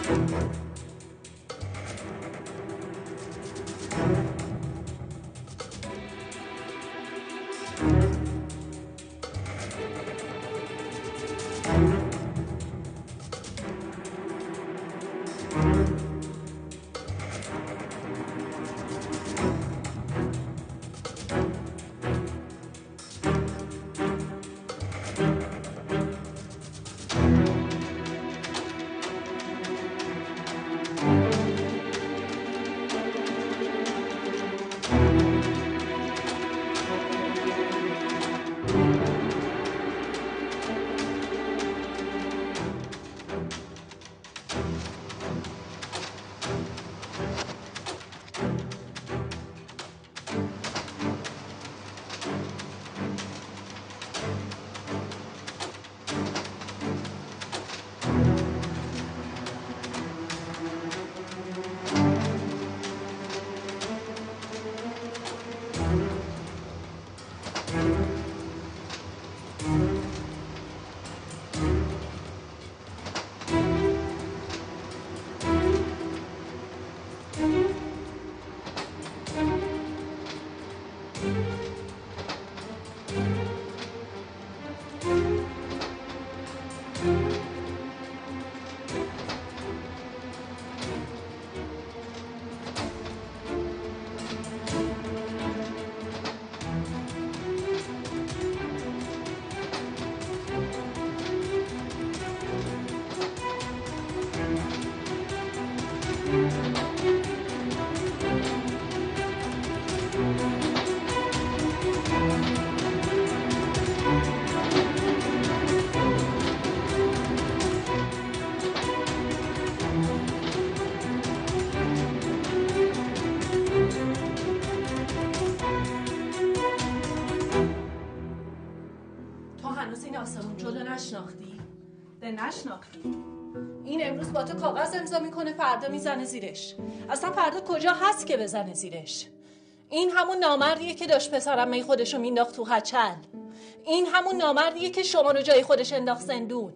نشناختی. این امروز با تو کاغذ امضا میکنه، فردا میزنه زیرش. اصلا فردا کجا هست که بزنه زیرش؟ این همون نامردیه که داشت پسرم می خودشو مینداخت تو هچل. این همون نامردیه که شما رو جای خودش انداخت زندون.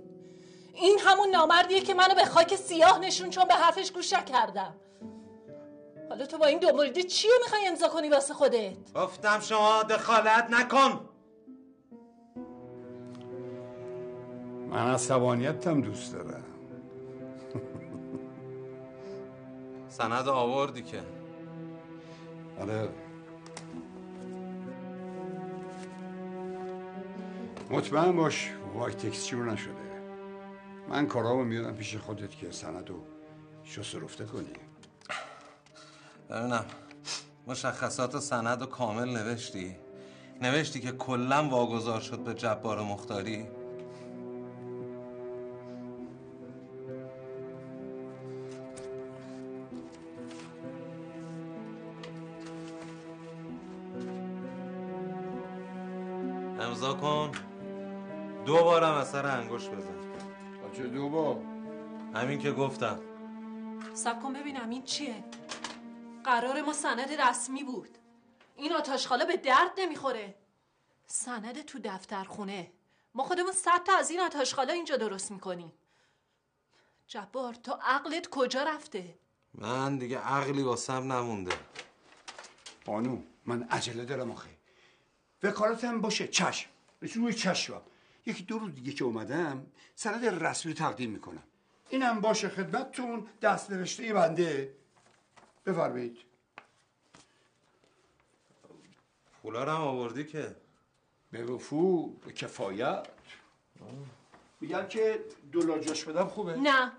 این همون نامردیه که منو به خاک سیاه نشون چون به حرفش گوش نکردم. حالا تو با این دو موردی چیه میخوای امضا کنی واسه خودت؟ گفتم شما دخالت نکن. من عصبانیتم دوست دارم. سند آوردی که؟ آره. مطمئن باش وای تکسچور نشده. من کارامو میارم پیش خودت که سندو شست و رفته کنی. ببینم مشخصات سند رو کامل نوشتی که کلا واگذار شد به جبار مختاری؟ امضا کن. 2 بارم اثر انگشت بزن. چه 2 بار؟ همین که گفتم. صبر کن ببینم این چیه؟ قرار ما سند رسمی بود. این آتشخاله به درد نمیخوره. سند تو دفترخونه. ما خودمون 100 تا از این آتشخاله اینجا درست میکنیم. جبار تو عقلت کجا رفته؟ من دیگه عقلی واسم نمونده. بانو من عجله دارم آخه. وکالتم باشه چشم. روی چشمم. 1-2 روز دیگه که اومدم سند رسمی تقدیم میکنم. اینم باشه خدمتتون، دست نوشته بنده. بفرمایید. پولا رو هم آوردی که؟ به وفور، به کفایت. میگم که دلار جاش بدم خوبه؟ نه.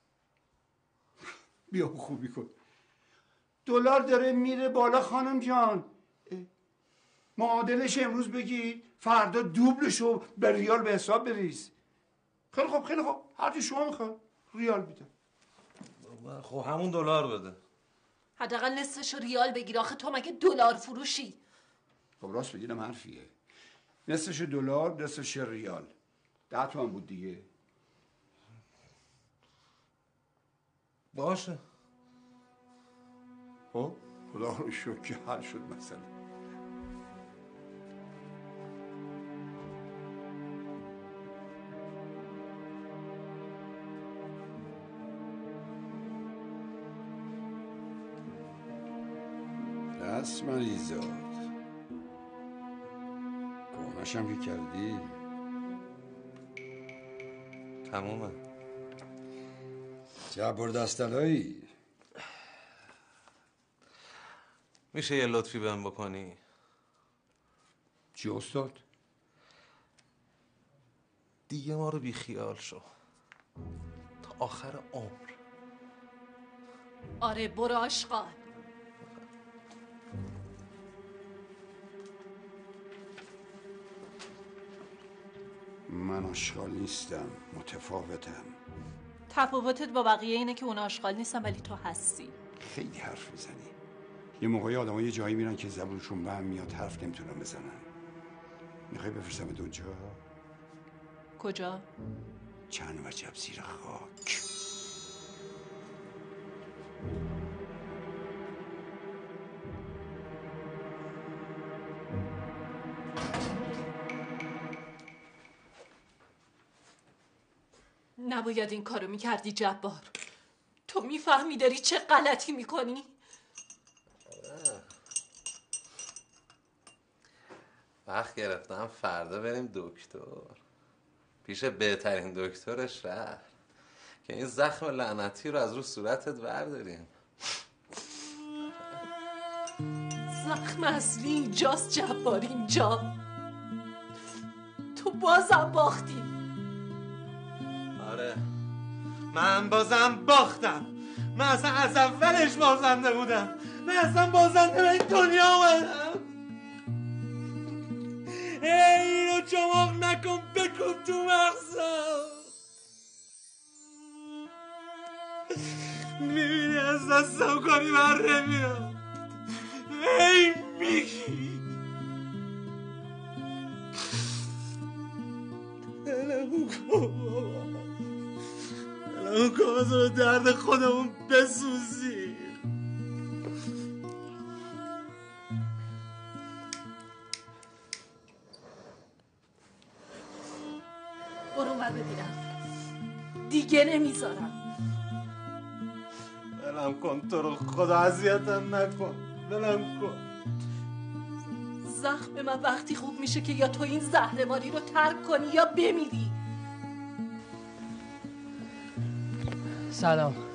بیا خوبی کن. دلار داره میره بالا خانم جان. معادلش امروز بگی، فردا دوبلشو به ریال به حساب بریز. خیلی خوب خیلی خوب، هرچی شما میخواد ریال میدم. خب همون دلار بده. حداقل نصفشو ریال بگیر. آخه تو مگه دلار فروشی؟ خب راست بگیرم حرفیه. نصفش دلار، نصفش ریال. 10 تومن بود دیگه. باشه. خب خدا رو شکر که حل شد مسئله. بس مریزاد گونه‌شم که کردی تمومه. جبر دستلایی میشه یه لطفی بهم بکنی؟ چی استاد؟ دیگه ما رو بیخیال شو تا آخر عمر. آره برو آشغال. من آشغال نیستم، متفاوتم. تفاوتت با بقیه اینه که اون آشغال نیستن ولی تو هستی. خیلی حرف میزنی. یه موقعی آدم ها یه جایی میرن که زبونشون به هم میاد، حرف نمیتونن بزنن. میخوای بفرستم اونجا؟ کجا؟ چند وجب زیر خاک. نباید این کارو میکردی جبار. تو میفهمی داری چه غلطی میکنی؟ وقت گرفتم فردا بریم دکتر، پیش بهترین دکتر شهر که این زخم لعنتی رو از رو صورتت برداریم. زخم اصلی اینجاست جبار، اینجا. تو بازم باختی. آره من بازم باختم. من اصلا از اولش بازنده بودم. من اصلا بازنده به این دنیا اومدم. اینو چماق نکن، بکن تو مغزم. میبینی از دستم کاری بر نمیاد. ای میگی دلمون کن بابا، دلمون کن از رو درد خودمون بسوزی. برو من ببینم. دیگه نمیذارم. دلم کن، تو رو خدا اذیتم نکن. دلم کن. زخم من وقتی خوب میشه که یا تو این زهرماری رو ترک کنی یا بمیری. سلام.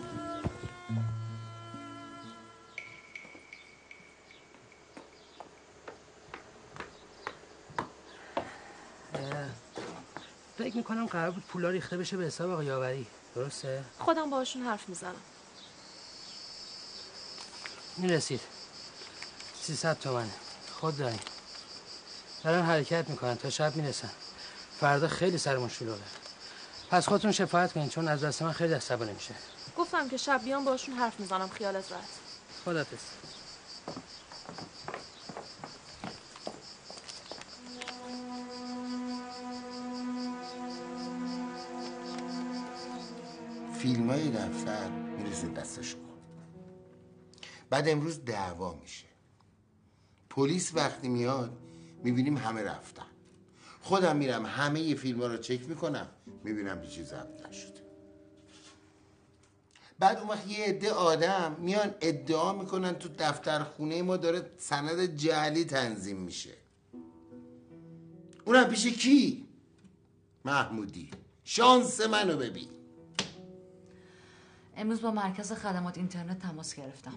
فکر میکنم قرار بود پولا ریخته بشه به حساب آقای یاوری، درسته؟ خودم باشون حرف میزنم. میرسید 300 تومنه. خود داریم. دارن حرکت میکنن تا شب میرسن. فردا خیلی سرمون شلوغه. پس خودتون شفاعت کنین چون از دست من خیلی عصبانی میشه. گفتم که شب بیام باشون حرف میزنم. خیالت راحت. خداحافظ. فیلمای دفتر میرسه دستشون. بعد امروز دعوا میشه. پلیس وقتی میاد میبینیم همه رفتن. خودم میرم همه فیلم‌ها رو چک میکنم، میبینم هیچی ضبط نشده. بعد اون وقت یه عده آدم میان ادعا میکنن تو دفتر خونه ما داره سند جعلی تنظیم میشه. اونم پیش کی؟ محمودی. شانس منو ببین. امروز با مرکز خدمات اینترنت تماس گرفتم.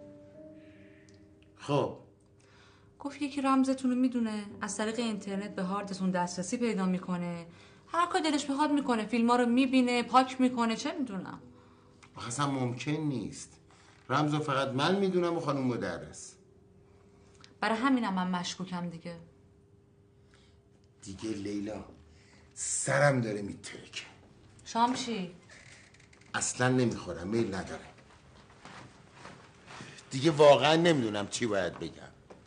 خب گفت یکی رمزتون رو میدونه، از طریق اینترنت به هاردتون دسترسی پیدا میکنه، هر کار دلش بخواد میکنه، فیلما رو میبینه، پاک میکنه، چه میدونم. اصلا ممکن نیست. رمزو فقط من میدونم و خانم مدرس. برای همینم من مشکوکم دیگه. دیگه لیلا سرم داره میترکه. شام چی؟ اصلا نمیخورم، میل نداره. دیگه واقعا نمیدونم چی باید بگم.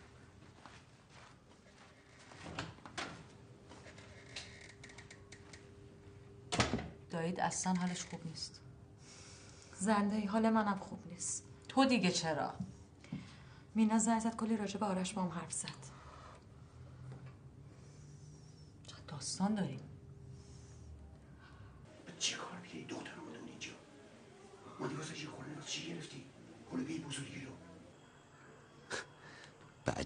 دایید اصلا حالش خوب نیست. زنده حال منم خوب نیست. تو دیگه چرا؟ مینا زنگ زد کلی راجع به آرش با هم حرف زد. چقدر داستان داریم. چی کار میگه دختر اومدن اینجا؟ ما دیگه واسه چی خونه چی گرفتی؟ خونه بی بزرگی رو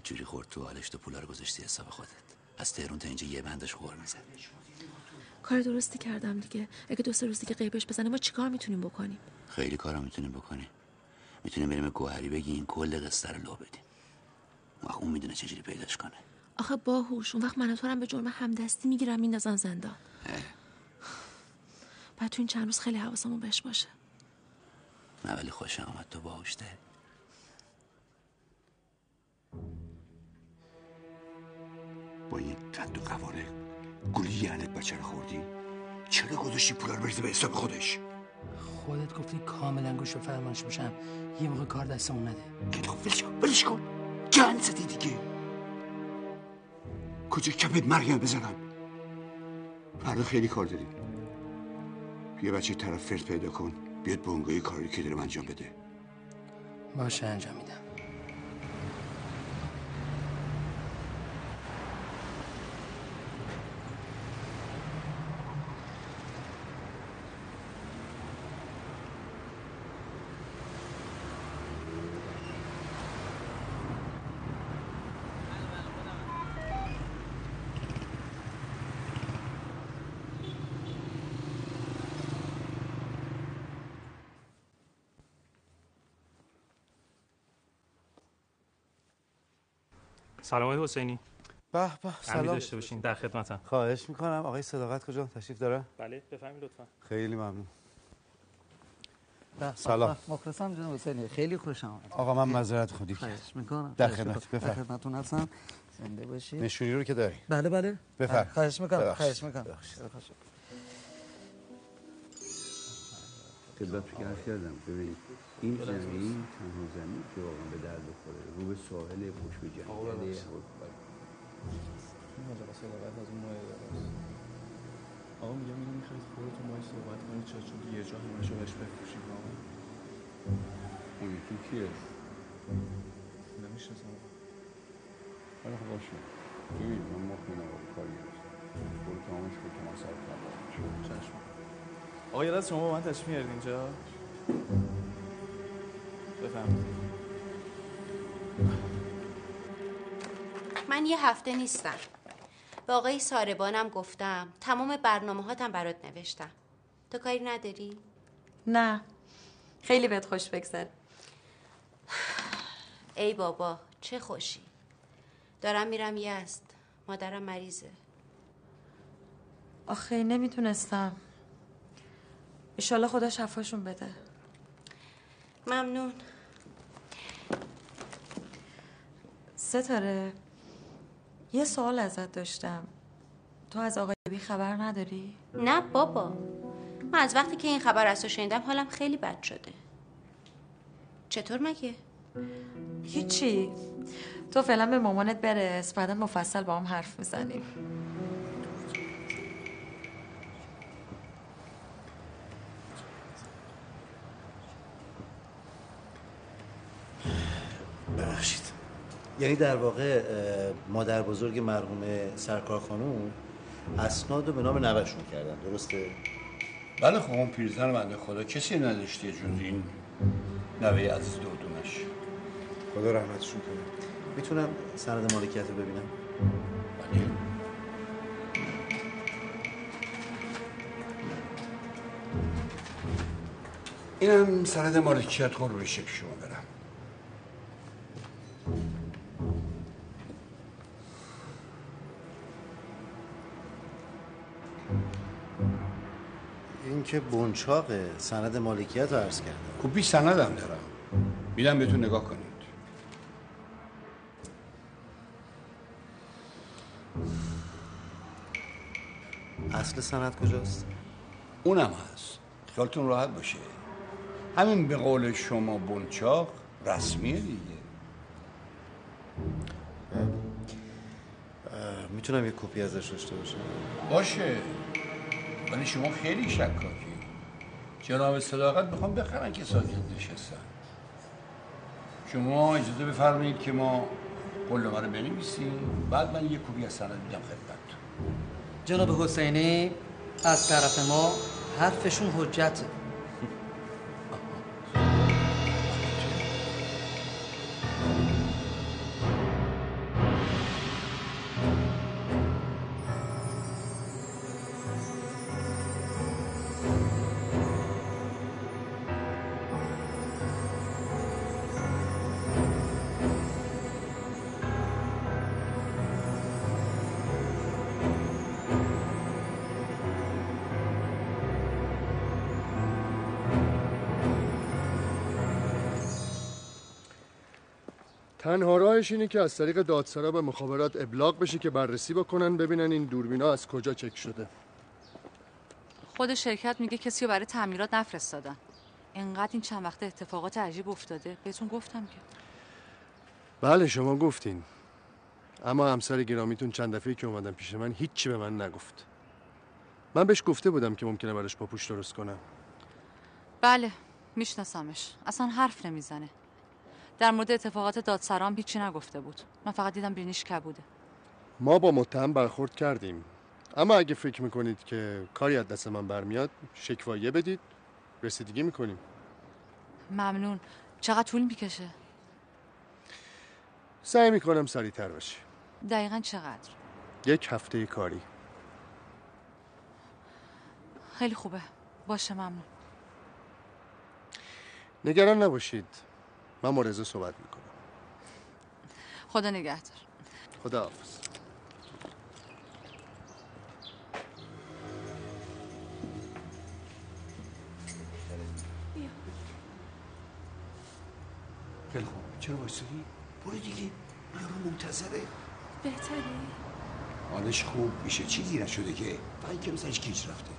جوری خورد تو حالش تو پولا رو گذاشتی حساب خودت. از تهران تا اینجا یه بندش خور میزد. کار درستی کردم دیگه. اگه 2-3 روز دیگه غیبش بزنه ما چیکار میتونیم بکنیم؟ خیلی کارا میتونیم بکنیم. میتونیم بریم گوهری بگیم کل قصه رو لو بدیم. وقت اون میدونه چجوری پیداش کنه. آخه باهوش اون وقت من و تو هم به جرم همدستی میگیرم میندازن زندان. بعد تو این چند روز خیلی حواسمون بهش باشه. نه ولی خوشم آمد تو باهوش ده. با این قد و قواره گولی یعنت بچه رو خوردی؟ چرا گذاشتی پولا رو بریزه به حساب خودش؟ خودت گفتی کاملا گوش و فرمانش باشم، یه موقع کار دستمون نده. ولش کن گند زدی دیگه. کجا کپت مریم بزنم؟ فردا خیلی کار داریم. یه بچه طرف فرد پیدا کن بیاد بونگای کاری که دارم انجام بده. باشه انجام میدم. سلام آقای حسینی. به به سلام داشته باشین، در خدمتم. خواهش میکنم. آقای صداقت کجا تشریف داره؟ بله بفرمایید لطفا. خیلی ممنون. سلام. مخلصم جناب حسینی، خیلی خوش آمدید. آقا من معذرت خواهی خواهش میکنم. در خدمت. در خدمتتون هستم. زنده باشید. نشونی رو که داری؟ بله. بفرمایید. خواهش میکنم. خدمت عرض کردم ببین این زمین تنها زمین که واقعا به درد بخوره رو به ساحل پشت به جنگل آقا میگم اینو میخواید خودتون باهاش صحبت کنید چون یه جا همشو بهش بفروشید آقا. اون یکی کیه؟ نمیشناسم. حالا خب باشه ببین من مطمئنم کاری هست برو تو همش کن که من سر کار دارم. چشم. آقا یه لحظه شما با من تشریف میارید اینجا؟ بفهمید. من یه هفته نیستم. به آقای ساربانم گفتم تمام برنامه‌هاتم برات نوشتم. تو کاری نداری؟ نه خیلی بهت خوش بگذره. ای بابا چه خوشی. دارم میرم یزد. مادرم مریضه. آخه نمیتونستم. ایشالله خدا شفاشون بده. ممنون. ستاره یه سوال ازت داشتم. تو از آقای بی خبر نداری؟ نه بابا. من از وقتی که این خبر از تو شنیدم حالم خیلی بد شده. چطور مگه؟ هیچی. تو فعلا به مامانت برس، بعدا مفصل با هم حرف میزنیم. ببخشید. یعنی در واقع مادر بزرگ مرحوم سرکار خانوم اسناد رو به نام نوه‌شون کردن، درسته؟ بله خب اون پیرزن بنده خدا کسی نداشته جز این نوه عزیز دودونش. خدا رحمتشون کنه. میتونم سند مالکیت رو ببینم؟ بله. اینم سند مالکیت قربون شکل شما برم. این که بنچاقه، سند مالکیت رو عرض کردم. کپی سندم دارم. میدم بهتون نگاه کنید. اصل سند کجاست؟ اونم هست. خیالتون راحت باشه. همین به قول شما بنچاق رسمیه دیگه. میتونم یک کپی ازش داشته باشم؟ باشه. ولی شما خیلی شکاکی. جناب صداقت میخوام بخرن که ساکت نشستن. شما اجازه بفرمایید که ما قولنامه رو بنویسیم، بعد من یک کپی از سند میدم خدمتتون. جناب حسینی از طرف ما حرفشون حجته. تنها راهش اینه که از طریق دادسرا به مخابرات ابلاغ بشه که بررسی بکنن ببینن این دوربینا از کجا چک شده. خود شرکت میگه کسی رو برای تعمیرات نفرستادن. اینقدر این چند وقته اتفاقات عجیب افتاده. بهتون گفتم که. بله شما گفتین. اما همسر گرامیتون چند دفعه‌ای که اومدن پیش من هیچی به من نگفت. من بهش گفته بودم که ممکنه براش پاپوش درست کنم. بله میشناسمش. اصلا حرف نمیزنه. در مورد اتفاقات دادسرام هیچی نگفته بود. من فقط دیدم بینیش کبوده. ما با متهم برخورد کردیم. اما اگه فکر میکنید که کاری از دست من برمیاد شکوایه بدید، رسیدگی میکنیم. ممنون. چقدر طول میکشه؟ سعی میکنم سریعتر بشه. دقیقاً چقدر؟ 1 هفته کاری. خیلی خوبه. باشه ممنون. نگران نباشید. من با رضا صحبت میکنم. خدا نگهدار. خدا حافظ. خیلی خوب. چرا وایسادی؟ برو دیگه. یارو منتظره. بهتری؟ حالش خوب میشه. چی گیره شده که؟ فقط که مثلش گیج رفته.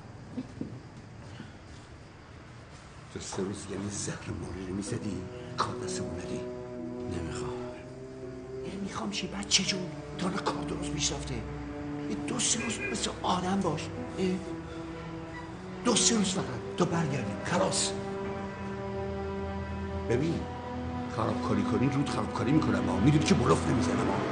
2-3 روز یعنی زهر ماری رو میزدی کار دستمون ندی. نمیخوام چی بچه جون تا کار درست پیش رفته. 2-3 روز مثل آدم باش. 2-3 روز فقط تا برگردیم خلاص. ببین خرابکاری کنی رود خرابکاری میکنم. ما میدونی که بلوف نمیزنم. ما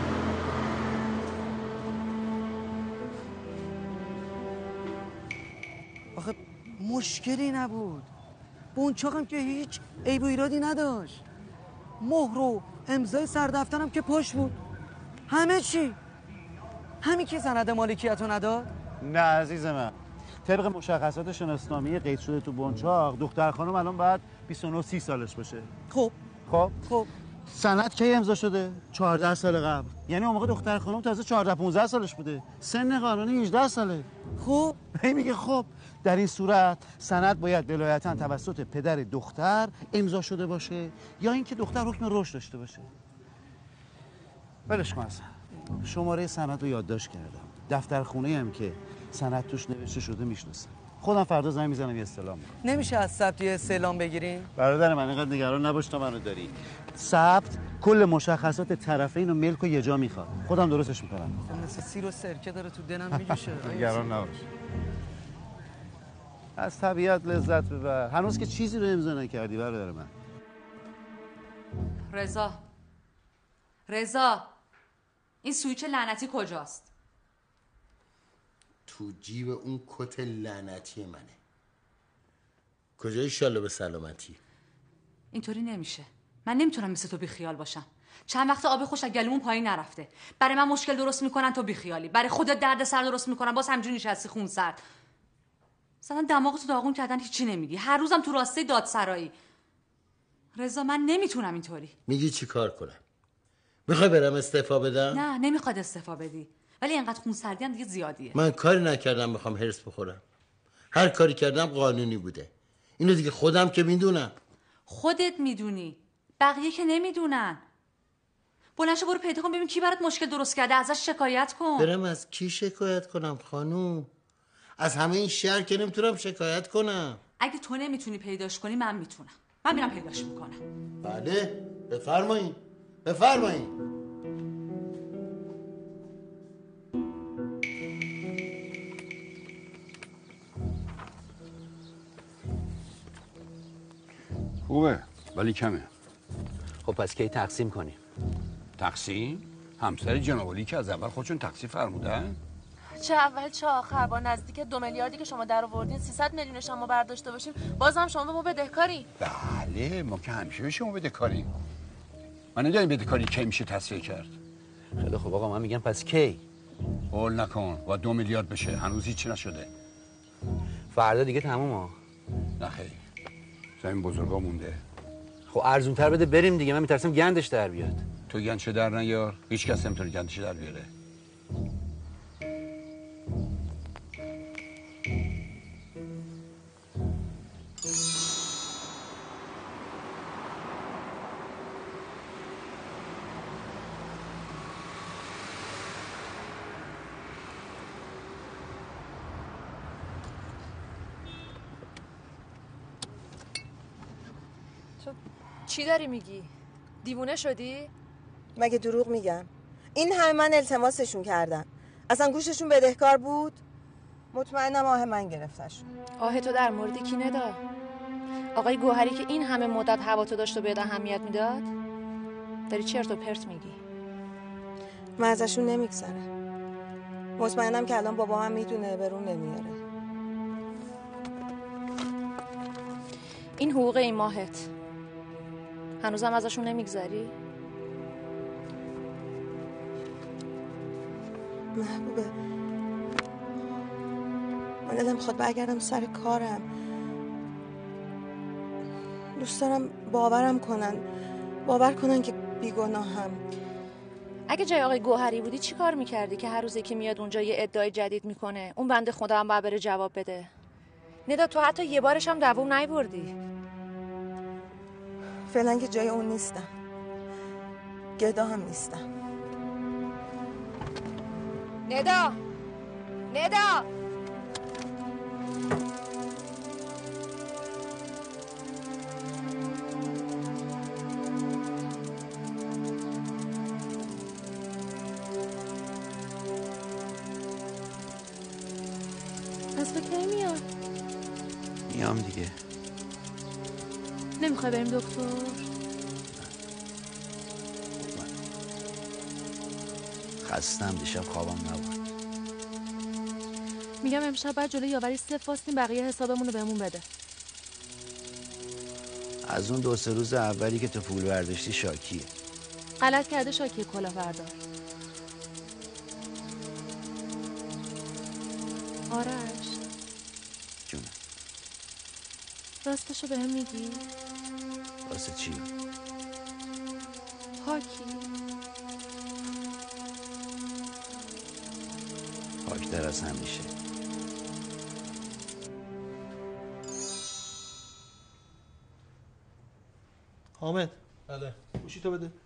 آخه مشکلی نبود. بونچاقم که هیچ عیب و ایرادی نداشت. مهر و امضای سردفترم که پشت بود. همه چی. همین که سند مالکیتو نداد. نه عزیز من، طبق مشخصات شناسنامه قید شده تو بونچاق دختر خانم الان باید 29-30 سالش باشه. خب سند کی امضا شده؟ 14 سال قبل. یعنی اون موقع دختر خانم تازه 14-15 سالش بوده. سن قانونی 18 ساله. خب میگه خب در این صورت سند باید ولایتاً توسط پدر دختر امضا شده باشه یا اینکه دختر حکم رشد داشته باشه. ولش کن اصلا. شماره سند رو یادداشت کردم. دفتر خونه هم که سند توش نوشته شده میشناسم. خودم فردا زنگ میزنم یه استعلام میکنم. نمیشه از ثبت یه استعلام بگیریم؟ برادر من اینقدر نگران نباش تا منو داری. ثبت کل مشخصات طرفین و ملک و یه جا میخواد. خودم درستش میکنم. مثل سیر و سرکه داره تو دلم میجوشه. نگران نباش. از طبیعت لذت ببر. هنوز که چیزی رو امضا نکردی برادر من. رضا این سویچ لعنتی کجاست؟ تو جیب اون کت لعنتی منه. کجا ایشالله به سلامتی؟ اینطوری نمیشه. من نمیتونم مثل تو بیخیال باشم. چند وقت آب خوش از گلومون پایین نرفته. برای من مشکل درست میکنن تو بیخیالی. برای خودت درد سر درست میکنن باز همجوری نشستی خون سرد. مثلا دماغتو داغون کردن هیچی نمیگی. هر روزم تو راسته دادسرایی. رضا من نمیتونم اینطوری. میگی چی کار کنم؟ میخوای برم استعفا بدم؟ نه نمیخواد استعفا بدی. ولی اینقدر خون سردی هم دیگه زیادیه. من کاری نکردم بخوام هرس بخورم. هر کاری کردم قانونی بوده. اینو دیگه خودم که میدونم. خودت میدونی. بقیه که نمیدونن. بلند شو برو پیدا کن ببین کی برات مشکل درست کرده ازش شکایت کن. برم از کی شکایت کنم خانوم؟ از همه این شهر که نمیتونم شکایت کنم. اگه تو نمیتونی پیداش کنی من میتونم. من میرم پیداش میکنم. بله بفرمایید. بفرمایید. خوبه ولی کمه. خب پس کی تقسیم کنیم؟ تقسیم؟ همسر جنابالی که از اول خودشون تقسیم فرمودن؟ چه اول چه آخر با نزدیک 2 میلیاردی که شما در آوردین 300 میلیونش هم ما برداشته باشیم بازم شما به ما بدهکاری. بله ما که همیشه به شما بدهکاریم. من نمیدونم بدهکاری کی میشه تصفیه کرد. خیلی خب آقا من میگم پس کی؟ قول نکن با 2 میلیارد بشه هنوز هیچی نشده. فردا دیگه تمومه. نه خیلی زمین بزرگا مونده. خب ارزونتر بده بریم دیگه. من میترسم گندش در بیاد. تو گندش در نیار. هیچ کس نمیتونه گندش در بیاره. تو چی داری میگی؟ دیوونه شدی؟ مگه دروغ میگم؟ این همه من التماسشون کردم، اصلا گوششون بدهکار بود؟ مطمئنم آه من گرفتش. آه تو در مورد کی ندا؟ آقای گوهری که این همه مدت هوا تو داشت و بهت اهمیت میداد؟ داری چرت و پرت میگی؟ من ازشون نمیگذره. مطمئنم که الان بابا هم میدونه برون نمیاره. این حقوق این ماهت هنوزم ازشون نمیگذری؟ محبوبه، من دلم میخواد برگردم سر کارم. دوست دارم باور کنن که بیگناهم. اگه جای آقای گوهری بودی چی کار میکردی که هر روزی که میاد اونجا یه ادعای جدید میکنه اون بنده خدا هم باید بره جواب بده؟ ندا تو حتی یه بارش هم دووم نیوردی. فعلا که جای اون نیستم، گدا هم نیستم. ندا پس تو کی میاد؟ میام دیگه. نمیخوای بریم دکتر؟ خستم، دیشب خوابم نبود. میگم امشب بعد جلوی یاوری صفر واستیم بقیه حسابمون رو بهمون بده. از اون 2-3 روز اولی که تو پول برداشتی شاکیه. غلط کرده شاکی کلاهبردار. آرش جونه، راستشو بهم میگی؟ واسه چی؟ پاکی؟ پاکتر از همیشه. حامد. بله. گوشی تو بده.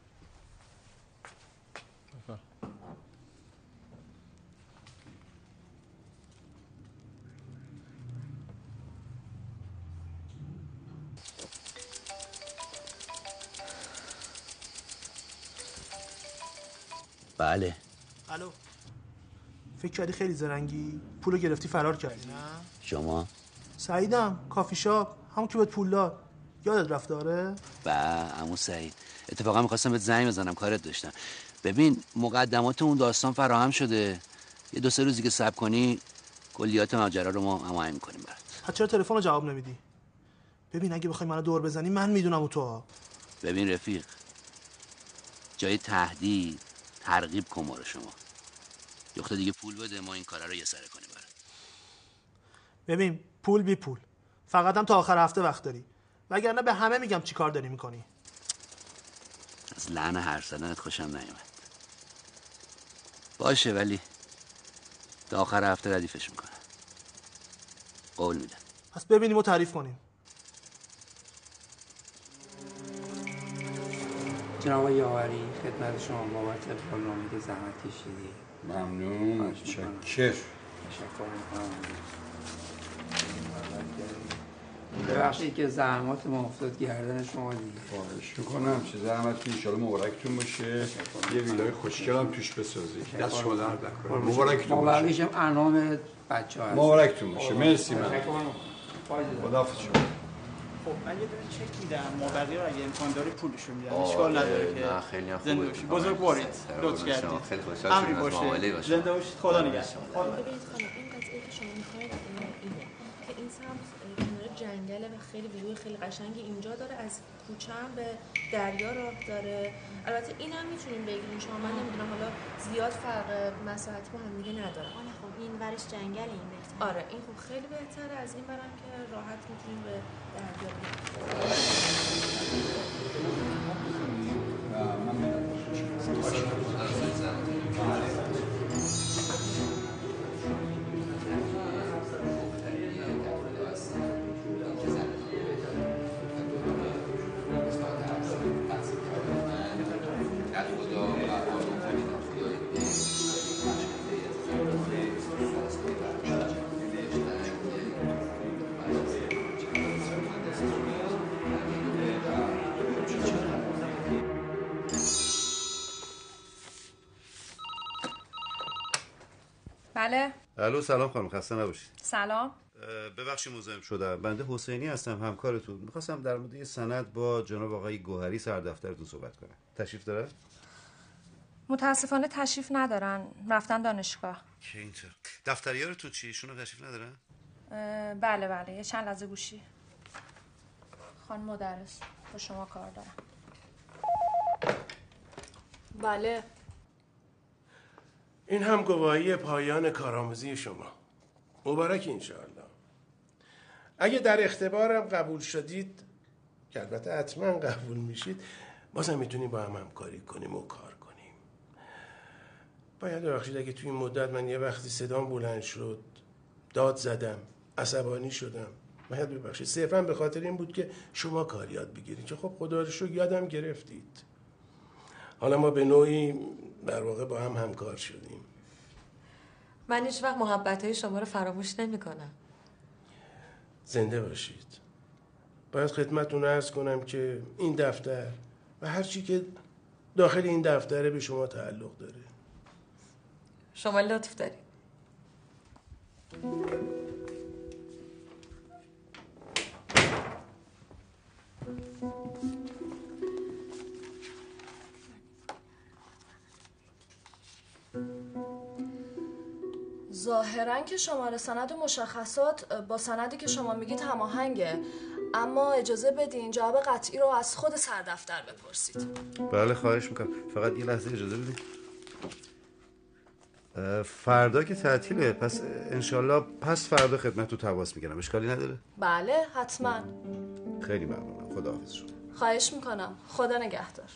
بله. الو. فکر کردی خیلی زرنگی؟ پولو گرفتی فرار کردی نه؟ شما؟ سعیدم، کافی شاپ، همون که بهت پول داد. یادت رفت داره؟ عمو سعید، اتفاقا می‌خواستم بهت زنگ بزنم، کارت داشتم. ببین مقدمات اون داستان فراهم شده. یه 2-3 روزی که صبر کنی کلیات ماجرا رو ما هماهنگ می‌کنیم برات. پس چرا تلفن رو جواب نمیدی؟ ببین اگه بخوای منو دور بزنی من میدونم تو. ببین رفیق، جای تهدید ترغیب کن ما رو شما. یخته دیگه پول بده ما این کارا رو یه سره کنیم برات. ببین پول بی پول. فقط هم تا آخر هفته وقت داری. وگرنه به همه میگم چی کار داری میکنی. از لعن حرف زدنت خوشم نیومد. باشه ولی تا آخر هفته ردیفش میکنم. قول میدم. پس ببینیم و تعریف کنیم. جناب یاوری خدمت شما بابت پولنامه‌ای که زحمت کشیدی. ممنون. چکر. تشکر میکنم. ببخشید که زحمات ما افتاد گردن شما دیگه. خواهش میکنم. چه زحمتی. ان شاءالله مبارکتون باشه. یه ویلای خوشگل هم توش بسازید. دست شما درد نکنه. مبارکتون باشه. مبارکش هم انعام بچه‌ها هست. مبارکتون باشه. مرسی. من خداحافظ شما. خب من یه دونه چک میدم، مابقی رو اگه امکان داره پولشو میدم. اشکال نداره که نه خیلی هم زنده باشید. بزرگوارید. لطف کردید. خیلی خوشحال شدم از معامله باشه. زنده باشید. خدا نگهدار. ببینید خانم این قضیه که شما میخواید اینه که این سمت کنار جنگله و خیلی ویو خیلی قشنگی اینجا داره، از کوچه هم به دریا راه داره. البته اینم میتونیم بگیریم شما، من نمیدونم حالا زیاد فرق مساحت با هم دیگه نداره. خب این ورش جنگل این بهتره. آره این خب خیلی بهتره. از این برم که راحت میتونیم به دریا بله. الو سلام خانم، خسته نباشید. سلام. ببخشید مزاحم شدم. بنده حسینی هستم، همکارتون. می‌خواستم در مورد یه سند با جناب آقای گوهری سردفترتون صحبت کنم. تشریف داره؟ متاسفانه تشریف ندارن، رفتن دانشگاه. که اینطور. دفتریارتون چی؟ ایشون تشریف ندارن؟ بله یه چند لحظه گوشی. خانم مدرس با شما کار دارم. بله. این هم گواهی پایان کارآموزی شما. مبارک انشاءالله. اگه در اختبارم قبول شدید که البته حتما قبول میشید، بازم میتونیم با هم همکاری کنیم و کار کنیم. باید ببخشید اگه توی این مدت من یه وقتی صدام بلند شد، داد زدم، عصبانی شدم، باید ببخشید. صرفا به خاطر این بود که شما کار یاد بگیرید که خب خدا رو شکر یادم گرفتید. حالا ما به نوعی در واقع با هم همکار شدیم. من هیچ وقت محبت‌های شما رو فراموش نمی‌کنم. زنده باشید. باید خدمتتون عرض کنم که این دفتر و هر چی که داخل این دفتره به شما تعلق داره. شما لطف دارید. ظاهراً که شماره سند و مشخصات با سندی که شما میگید هماهنگه، اما اجازه بدین جواب قطعی رو از خود سردفتر بپرسید. بله خواهش میکنم. فقط یه لحظه اجازه بدید. فردا که تعطیله، پس انشالله پس فردا خدمت رو تماس میگیرم. اشکالی نداره؟ بله حتما. خیلی ممنونم. خداحافظ شما. خواهش میکنم. خدا نگهدار.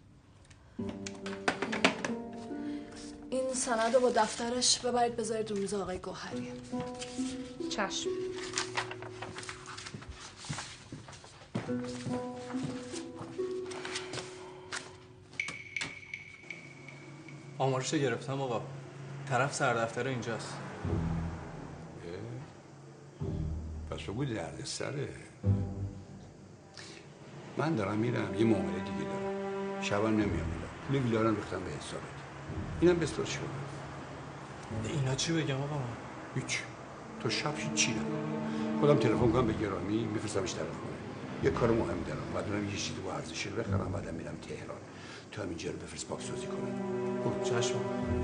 این سند رو با دفترش ببرید بذارید روز آقای گوهری. چشم. آمارشو گرفتم آقا. طرف سردفتر اینجاست. پس بگو درد سره. من دارم میرم یه معامله دیگه دارم. شبا نمیام. پول ویلارم ریختم به حسابت. اینم بستر شد. اینا چی بگم آقا من؟ هیچ. تو شب چی نگو. خودم تلفن کنم به گرامی میفرستمش در خونه. یه کار مهم دارم. بعد اونم یه چیزی با ارزشی بخرم، بعدم میرم تهران. تو همینجا رو بفرست پاکسازی کنم. چشم.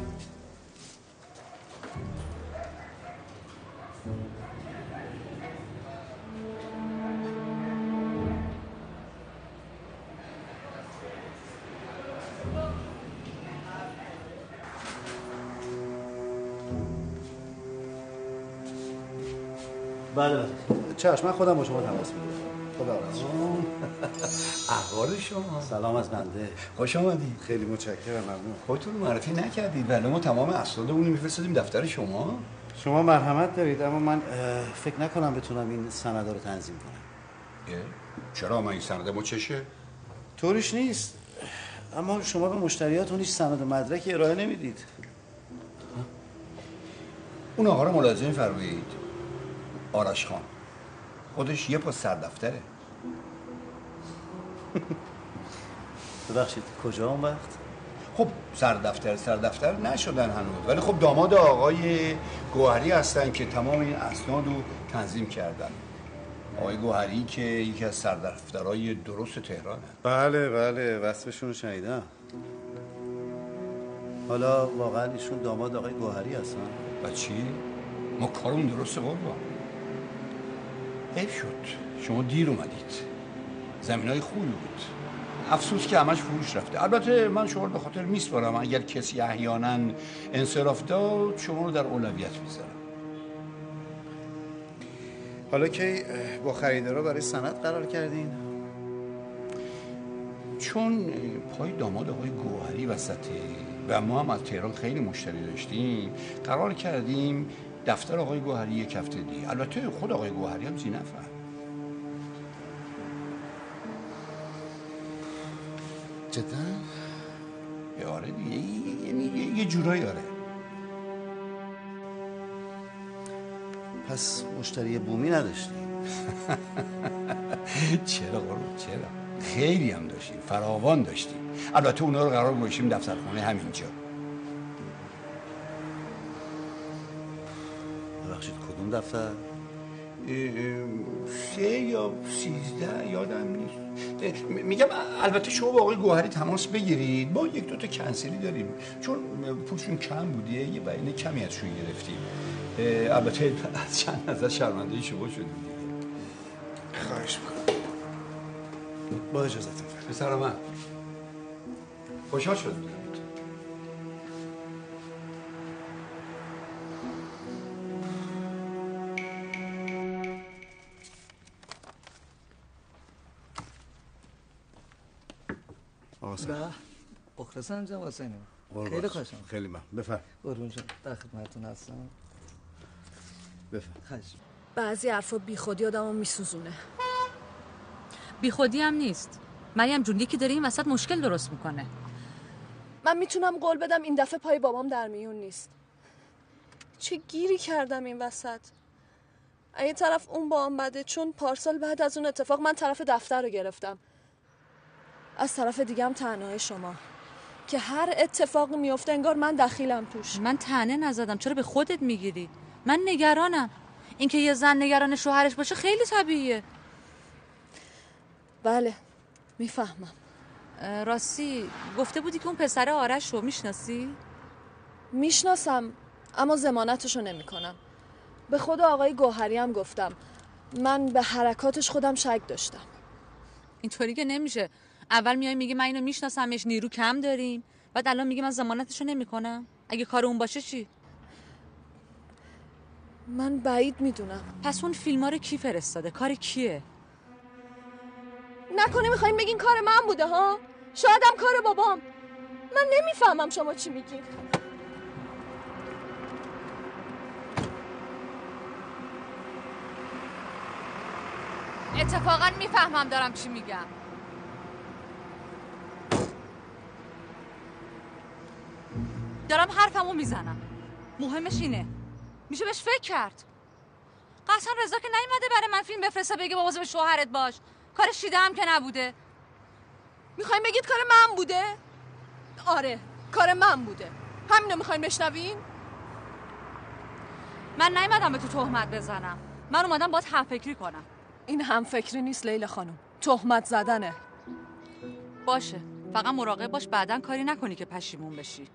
بله. چشم، من خودم با شما تماس میگیرم. خداحافظ. احوال شما؟ سلام از بنده. خوش آمدید. خیلی متشکرم، ممنون. خودتون رو معرفی نکردید ولی ما تمام اسنادمون رو میفرستادیم دفتر شما. شما مرحمت دارید، اما من فکر نکنم بتونم این سندا رو تنظیم کنم. چرا؟ من این سند چشه؟ طوریش نیست. اما شما به مشتریاتون هیچ سند و مدرکی ارائه نمیدید. اون آقا رو ملاحظه فرمایید. آرش خان خودش یه پاس سردفتره. ببخشید کجا اون وقت؟ خب سردفتر نشدن هنوز، ولی خب داماد آقای گوهری هستن که تمام این اسناد رو تنظیم کردن. آقای گوهری که یکی از سردفترهای درست تهرانه. بله وصفشون رو شنیدم. حالا واقعا ایشون داماد آقای گوهری هستن؟ و چی؟ ما کارمون درسته قربان. حیف شد شما دیر اومدید. زمینای خوبی بود. افسوس که همش فروش رفته. البته من شما رو به خاطر میسپارم، اگر کسی احیانا انصراف داد شما رو در اولویت میذارم. حالا که با خریدارا برای سند قرار کردین؟ چون پای داماد آقای گوهری وسطه و ما هم از تهران خیلی مشتری داشتیم، قرار کردیم دفتر آقای گوهری یک هفته دیگه. البته خود آقای گوهری هم ذی‌نفعه. جدا؟ آره دیگه یه جورایی آره. پس مشتری بومی نداشتیم؟ چرا قربان چرا؟ خیلی هم داشتیم، فراوان داشتیم. البته اونا رو قرار گذاشتیم دفترخونه همینجا. ببخشید کدوم دفتر؟ 3 یا 13 یادم نیست. میگم البته شما با آقای گوهری تماس بگیرید، ما 1-2 تا کنسلی داریم چون پولشون کم بودیه، یه بیانیه کمی ازشون گرفتیم. البته از چند نظر شرمنده شما شدیم دیگه. خواهش میکنم. با اجازتون. به سلامت. خوشحال شدم. به مخلصم جناب حسینی. خیلی خوشم. خیلی ممنون. بفرم. قربون شما. در خدمتتون هستم. بفرم. بعضی حرفا بیخودی آدمو میسوزونه. بیخودی هم نیست. مریم جون یکی داره این وسط مشکل درست میکنه. من میتونم قول بدم این دفعه پای بابام در میون نیست. چه گیری کردم این وسط. یه طرف اون بابام بده چون پارسال بعد از اون اتفاق من طرف دفتر رو گرفتم. از طرف دیگه هم تنهای شما که هر اتفاقی میفته انگار من دخیلم توش. من طعنه نزدم، چرا به خودت میگیری؟ من نگرانم. اینکه یه زن نگران شوهرش باشه خیلی طبیعیه. بله میفهمم. راستی گفته بودی که اون پسر آرش رو میشناسی؟ میشناسم اما ضمانتشو نمیکنم. به خود آقای گوهری هم گفتم من به حرکاتش خودم شک داشتم. اینطوری که نمیشه. اول میای میگی من اینو میشناسمش، نیرو کم داریم، بعد الان میگی من ضمانتشو نمیکنم. اگه کار اون باشه چی؟ من بعید میدونم. پس اون فیلما رو کی فرستاده؟ کار کیه؟ نکنه میخواین بگین کار من بوده ها؟ شایدم کار بابام. من نمیفهمم شما چی میگین. اتفاقا میفهمم دارم چی میگم. دارم حرفمو میزنم. مهمش اینه میشه بهش فکر کرد. قطعا رضا که نیومده برای من فیلم بفرسته بگه مواظب شوهرت باش. کار شیده هم که نبوده. میخواین بگید کار من بوده؟ آره کار من بوده. همینو میخواین بشنوین؟ من نیومدم به تو تهمت بزنم. من اومدم باهات همفکری کنم. این همفکری نیست لیلا خانم، تهمت زدنه. باشه فقط مراقب باش بعدن کاری نکنی که پشیمون بشی.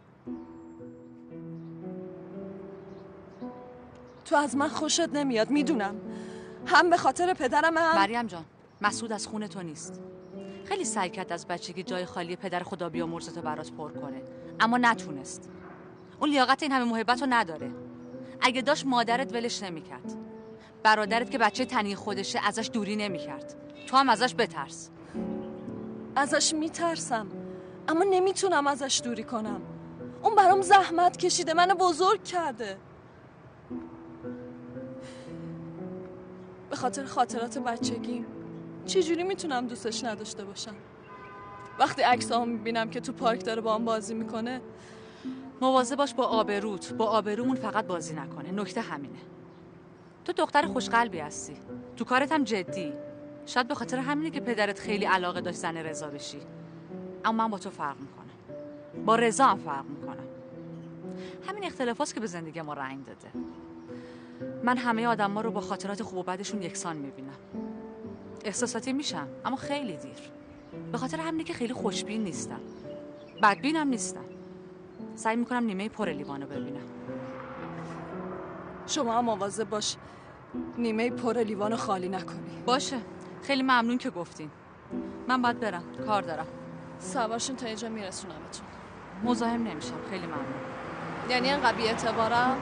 تو از من خوشت نمیاد میدونم، هم به خاطر پدرم هم. مریم جان مسعود از خون تو نیست. خیلی سعی کرد از بچگی جای خالی پدر خدا بیامرزتو برات پر کنه اما نتونست. اون لیاقت این همه محبت رو نداره. اگه داشت مادرت ولش نمیکرد، برادرت که بچه تنی خودشه ازش دوری نمیکرد. تو هم ازش بترس. ازش میترسم اما نمیتونم ازش دوری کنم. اون برام زحمت کشیده، منو بزرگ کرده. به خاطر خاطرات بچگیم چجوری میتونم دوستش نداشته باشم؟ وقتی عکسامو میبینم که تو پارک داره با هم بازی میکنه. مواظب باش با آبروت، با آبرومون فقط بازی نکنه. نکته همینه. تو دختر خوشقلبی هستی، تو کارت هم جدی. شاید به خاطر همینه که پدرت خیلی علاقه داشت زن رضا بشی. اما من با تو فرق میکنم، با رضا هم فرق میکنم. همین اختلافاست که به زندگی ما رنگ داده. من همه آدما رو با خاطرات خوب و بدشون یکسان میبینم. احساساتی میشم اما خیلی دیر. به خاطر همینه که خیلی خوشبین نیستم، بدبینم نیستم. سعی میکنم نیمه پر لیوانو ببینم. شما هم مواظب باش نیمه پر لیوانو خالی نکنی. باشه خیلی ممنون که گفتین. من باید برم، کار دارم. سوارشون تا اینجا میرسونمتون. مزاحم نمیشم. خیلی ممنون. یعنی انقدر بی‌اعتبارم؟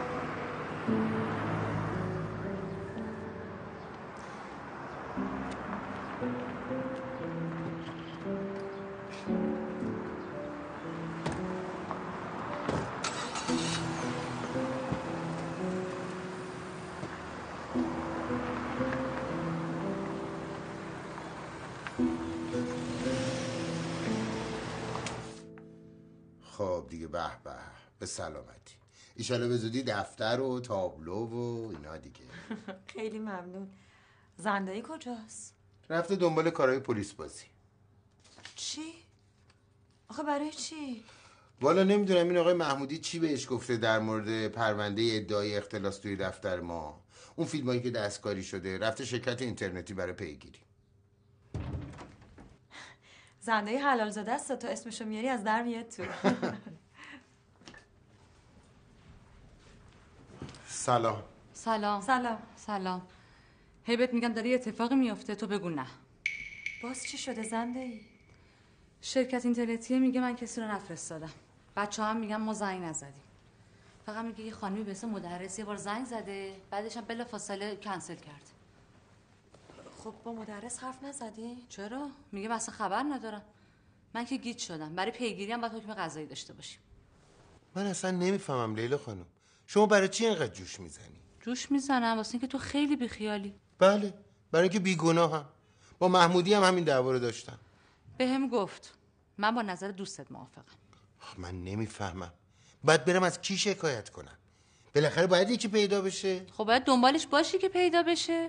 خب دیگه به به سلامتی. ایشالا به زودی دفتر و تابلو و اینا دیگه. خیلی ممنون. زندایی کجاست؟ رفته دنبال کارهای پلیس بازی. چی؟ آخه برای چی؟ والا نمیدونم این آقای محمودی چی بهش گفته در مورد پرونده ادعای اختلاس توی دفتر ما. اون فیلمایی که دستکاری شده رفته شرکت اینترنتی برای پیگیری. زنده حلال زاده است تا اسمشو میاری از در میاد تو. سلام. سلام. سلام. سلام. هیبت میگم داره یه اتفاقی میفته تو بگو نه. باز چی شده زنده ای؟ شرکت اینترنتی میگه من کسی رو نفرستادم. بچه‌ها هم میگن ما زنگ نزدیم. فقط میگه یه خانمی به اسم مدرس یه بار زنگ زده، بعدش هم بلافاصله کنسل کرد. خب با مدرس حرف نزدی؟ چرا؟ میگه من اصلا خبر ندارم. من که گیج شدم. برای پیگیری هم باید حکم قضایی داشته باشیم. من اصلا نمیفهمم لیلا خانم. شما برای چی اینقدر جوش میزنی؟ جوش میزنم واسه اینکه تو خیلی بیخیالی. بله، برای اینکه بیگناهم. با محمودی هم همین دعوا رو داشتم. بهم گفت. من با نظر دوستت موافقم. من نمیفهمم. باید برم از کی شکایت کنم؟ بالاخره باید یکی پیدا بشه. خب باید دنبالش باشی که پیدا بشه.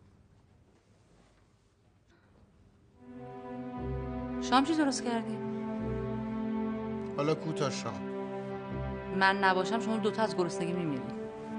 شام چی درست کردی؟ حالا کوتاه شام. من نباشم شما دوتا از گرسنگی میمیرید.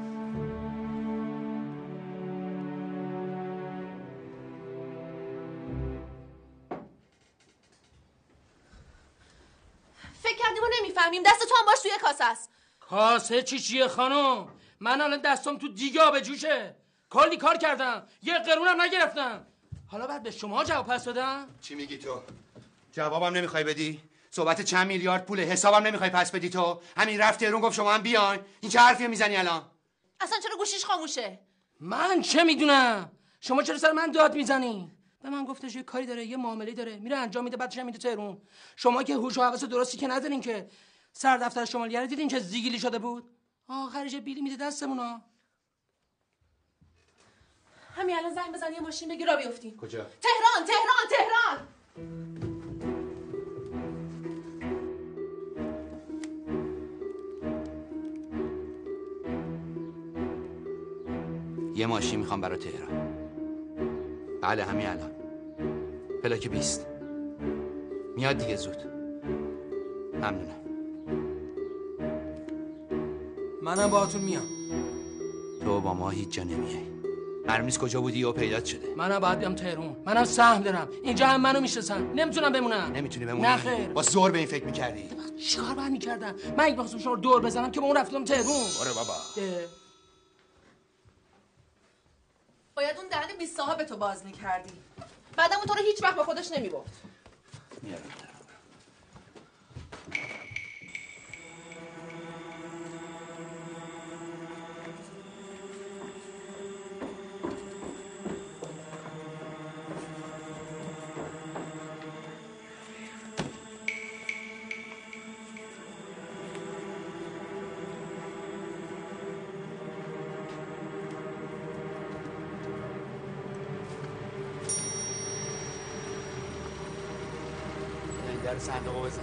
فکر کردیم ما نمیفهمیم. دست تو هم باش توی کاسه است. کاسه چیه خانم؟ من الان دستم تو دیگه آب جوشه. کلی کار کردم، یه قرونم نگرفتم. حالا بعد به شما جواب پس بدم؟ چی میگی تو؟ جوابم نمیخوای بدی؟ صحبت چند میلیارد پول حسابم نمیخوای پس بدی تو؟ همین رفت تهرون گفت شما هم بیاین. این چه حرفی میزنی الان؟ اصلا چرا گوشیش خاموشه؟ من چه میدونم؟ شما چرا سر من داد میزنی؟ به من گفتش یه کاری داره، یه معامله‌ای داره، میره انجام میده، بعدش میره تهرون. شما که هوش و حواس درستی که ندارین که. سر دفتر شمالیه رو دیدین که زیگیلی شده بود؟ آخرش بیلی میده دستمونا. همین الان زنگ بزن یه ماشین بگیر را بیافتیم. کجا؟ تهران تهران تهران. یه ماشین میخوام برای تهران. بله همین الان. پلاک 20. میاد دیگه زود. ممنونم. منم باهاتون میام. تو با ما هیچ جا نمیای. معلوم نیست کجا بودی و پیدات شده. منم باید بیام تهرون. منم سهم دارم. اینجا هم منو میشناسن. نمیتونم بمونم. نمیتونی بمونی؟ نه خیر. با زور به این فکر میکردی؟ چیکار باید میکردم؟ من اگه بخواستم شما رو دور بزنم که با اون رفتم تهرون. آره بابا. باید اون دهن 20 صاحب تو باز میکردی. بعدم اون تو رو هیچ وقت با خودش نمیبرد. میارم. در صندوق بزن.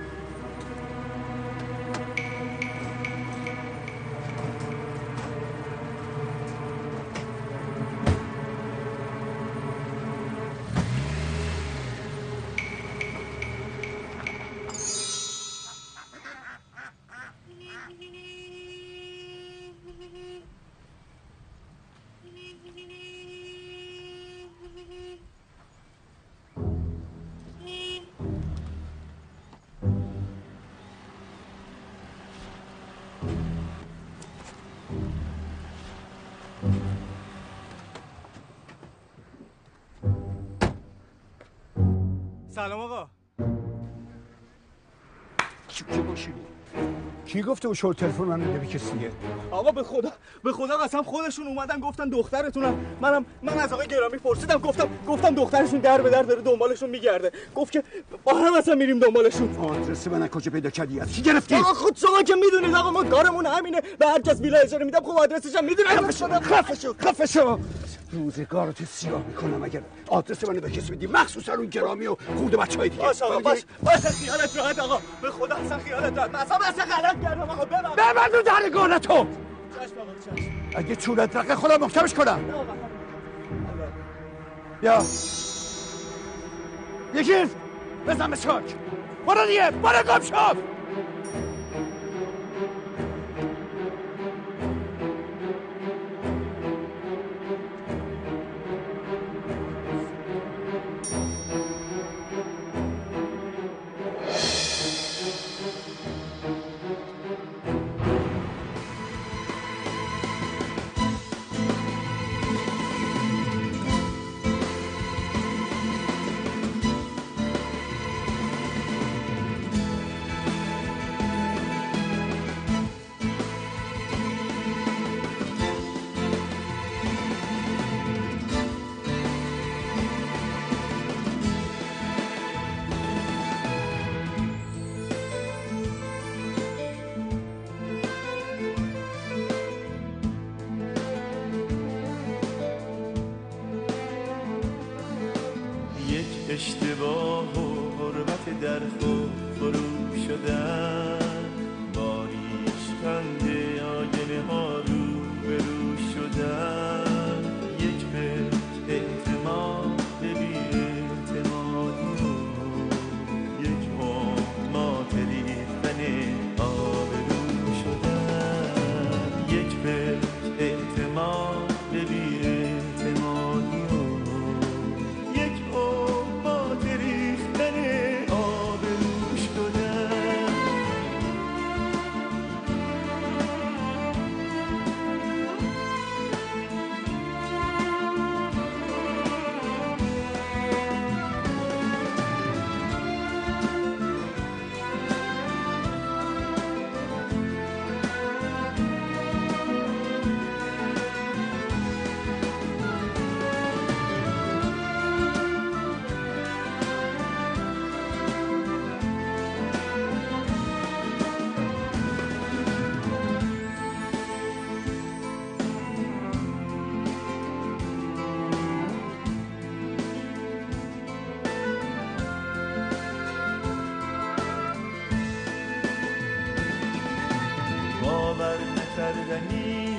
سلام آقا. کی باشی؟ کی گفته و شورت تلفن من میده کسیه؟ آقا به خدا قسم خودشون اومدن گفتن دخترتونم. من از آقای گرامی پرسیدم گفتم دخترشون در به در داره دنبالشون میگرده. گفت که با هم اصلا میریم دنبالشون. آدرس من کجا پیدا کردی؟ از کی گرفتی؟ آقا خود شما که میدونید آقا ما کارمون همینه. به هر کس ویلا اجاره میدم خب آدرسش هم میدونم. خفه شو. روزگارت سیاه میکنم اگر آدرس منو به کسی بدی، مخصوصا اون گرامی و خورده بچهای دیگه. باشه آقا باشه خیالت راحت آقا. به خدا اصلا خیالت راحت. اصلا غلط کردم آقا. ببند اون درگاه تو. چشم آقا چشم. اگه چولت رقه خودم محکمش کنم. بیا یکی بزن به چاک. برو دیگه برو گم شو. اشتباه و غربت در خود فرو شدن، با ریشخند آینه ها رو به رو شدن، یک به اعتماد بی اعتمادی و یک مات ریختن آبرو شدن، یک به اعتماد بی اعتمادی و یک مات ریختن آبرو شدن. باور نکردنی